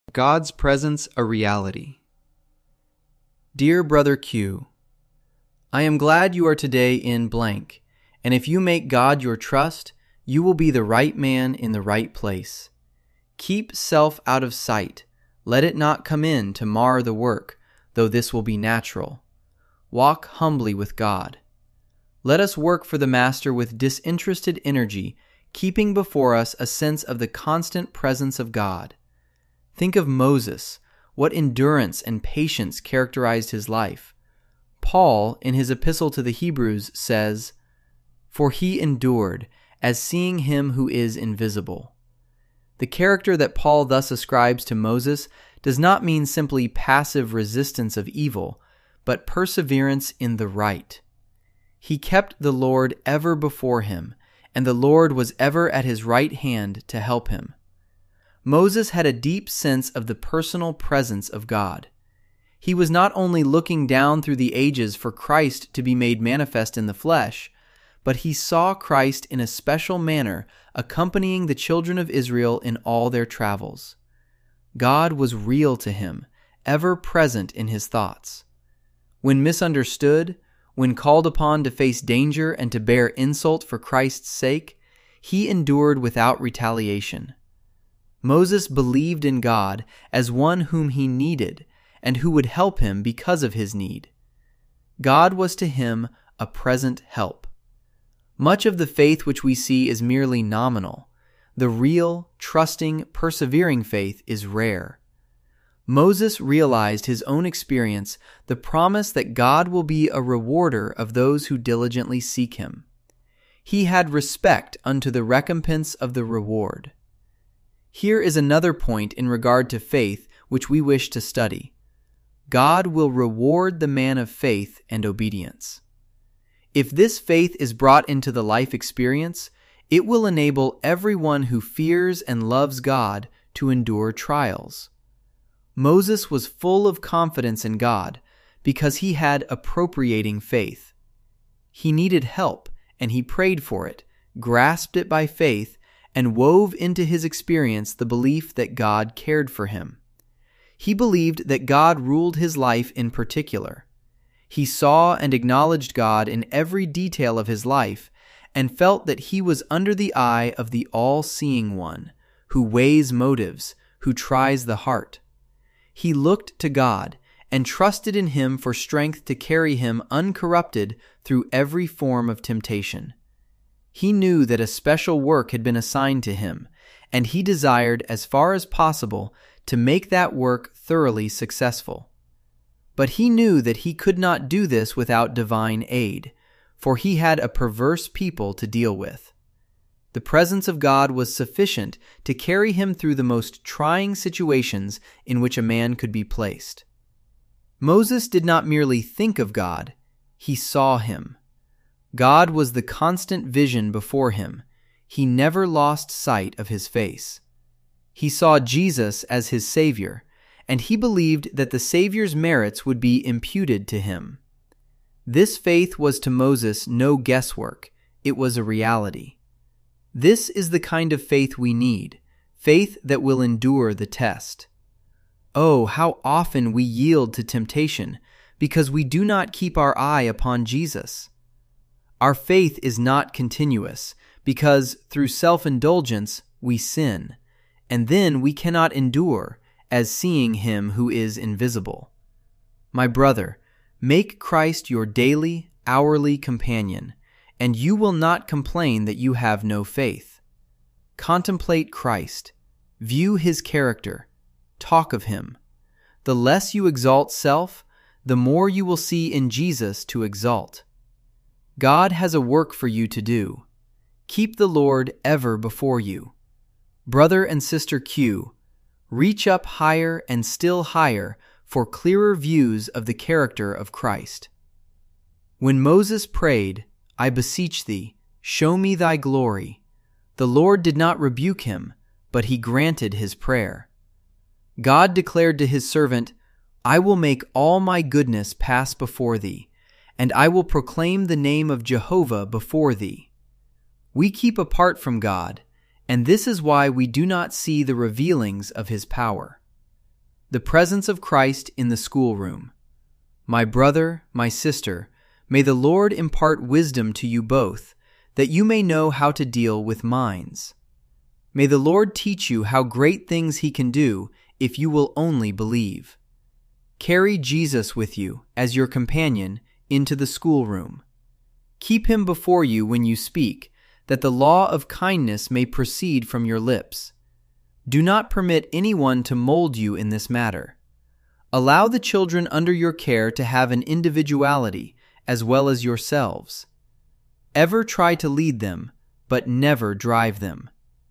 God's Presence a Reality. Dear Brother Q, I am glad you are today in blank, and if you make God your trust, you will be the right man in the right place. Keep self out of sight. Let it not come in to mar the work, though this will be natural. Walk humbly with God. Let us work for the Master with disinterested energy, keeping before us a sense of the constant presence of God. Think of Moses, what endurance and patience characterized his life. Paul, in his epistle to the Hebrews, says, "For he endured, as seeing him who is invisible." The character that Paul thus ascribes to Moses does not mean simply passive resistance of evil, but perseverance in the right. He kept the Lord ever before him, and the Lord was ever at his right hand to help him. Moses had a deep sense of the personal presence of God. He was not only looking down through the ages for Christ to be made manifest in the flesh, but he saw Christ in a special manner accompanying the children of Israel in all their travels. God was real to him, ever present in his thoughts. When misunderstood, when called upon to face danger and to bear insult for Christ's sake, he endured without retaliation. Moses believed in God as one whom he needed and who would help him because of his need. God was to him a present help. Much of the faith which we see is merely nominal. The real, trusting, persevering faith is rare. Moses realized his own experience, the promise that God will be a rewarder of those who diligently seek him. He had respect unto the recompense of the reward. Here is another point in regard to faith which we wish to study. God will reward the man of faith and obedience. If this faith is brought into the life experience, it will enable everyone who fears and loves God to endure trials. Moses was full of confidence in God because he had appropriating faith. He needed help, and he prayed for it, grasped it by faith, and wove into his experience the belief that God cared for him. He believed that God ruled his life in particular. He saw and acknowledged God in every detail of his life and felt that he was under the eye of the all-seeing one, who weighs motives, who tries the heart. He looked to God and trusted in him for strength to carry him uncorrupted through every form of temptation. He knew that a special work had been assigned to him, and he desired, as far as possible, to make that work thoroughly successful. But he knew that he could not do this without divine aid, for he had a perverse people to deal with. The presence of God was sufficient to carry him through the most trying situations in which a man could be placed. Moses did not merely think of God, he saw him. God was the constant vision before him. He never lost sight of his face. He saw Jesus as his Savior, and he believed that the Savior's merits would be imputed to him. This faith was to Moses no guesswork, it was a reality. This is the kind of faith we need, faith that will endure the test. Oh, how often we yield to temptation because we do not keep our eye upon Jesus. Our faith is not continuous because through self-indulgence we sin, and then we cannot endure as seeing him who is invisible. My brother, make Christ your daily, hourly companion, and you will not complain that you have no faith. Contemplate Christ, view his character, talk of him. The less you exalt self, the more you will see in Jesus to exalt. God has a work for you to do. Keep the Lord ever before you. Brother and Sister Q, reach up higher and still higher for clearer views of the character of Christ. When Moses prayed, "I beseech thee, show me thy glory," the Lord did not rebuke him, but he granted his prayer. God declared to his servant, "I will make all my goodness pass before thee, and I will proclaim the name of Jehovah before thee." We keep apart from God, and this is why we do not see the revealings of his power. The presence of Christ in the schoolroom. My brother, my sister, may the Lord impart wisdom to you both, that you may know how to deal with minds. May the Lord teach you how great things He can do if you will only believe. Carry Jesus with you as your companion into the schoolroom. Keep Him before you when you speak, that the law of kindness may proceed from your lips. Do not permit anyone to mold you in this matter. Allow the children under your care to have an individuality as well as yourselves. Ever try to lead them, but never drive them.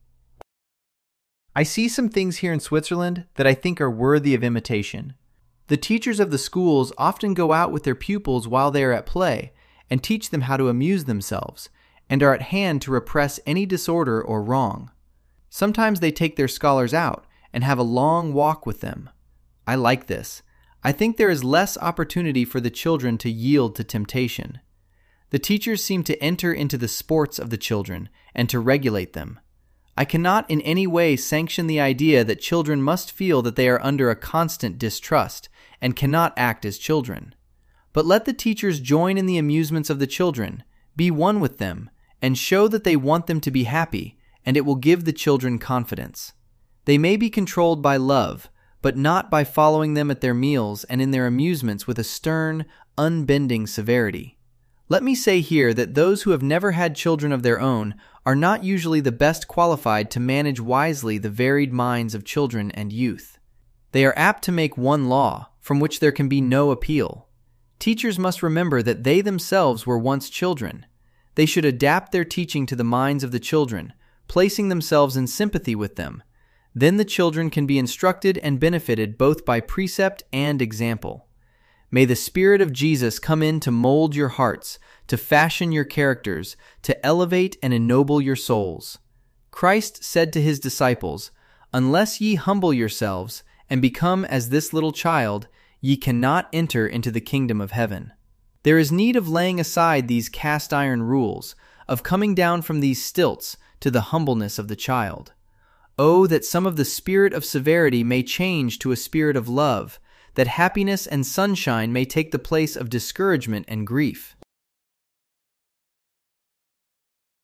I see some things here in Switzerland that I think are worthy of imitation. The teachers of the schools often go out with their pupils while they are at play and teach them how to amuse themselves, and are at hand to repress any disorder or wrong. Sometimes they take their scholars out and have a long walk with them. I like this. I think there is less opportunity for the children to yield to temptation. The teachers seem to enter into the sports of the children and to regulate them. I cannot in any way sanction the idea that children must feel that they are under a constant distrust and cannot act as children. But let the teachers join in the amusements of the children, be one with them, and show that they want them to be happy, and it will give the children confidence. They may be controlled by love, but not by following them at their meals and in their amusements with a stern, unbending severity. Let me say here that those who have never had children of their own are not usually the best qualified to manage wisely the varied minds of children and youth. They are apt to make one law, from which there can be no appeal. Teachers must remember that they themselves were once children. They should adapt their teaching to the minds of the children, placing themselves in sympathy with them. Then the children can be instructed and benefited both by precept and example. May the Spirit of Jesus come in to mold your hearts, to fashion your characters, to elevate and ennoble your souls. Christ said to His disciples, "Unless ye humble yourselves and become as this little child, ye cannot enter into the kingdom of heaven." There is need of laying aside these cast-iron rules, of coming down from these stilts to the humbleness of the child. Oh, that some of the spirit of severity may change to a spirit of love, that happiness and sunshine may take the place of discouragement and grief.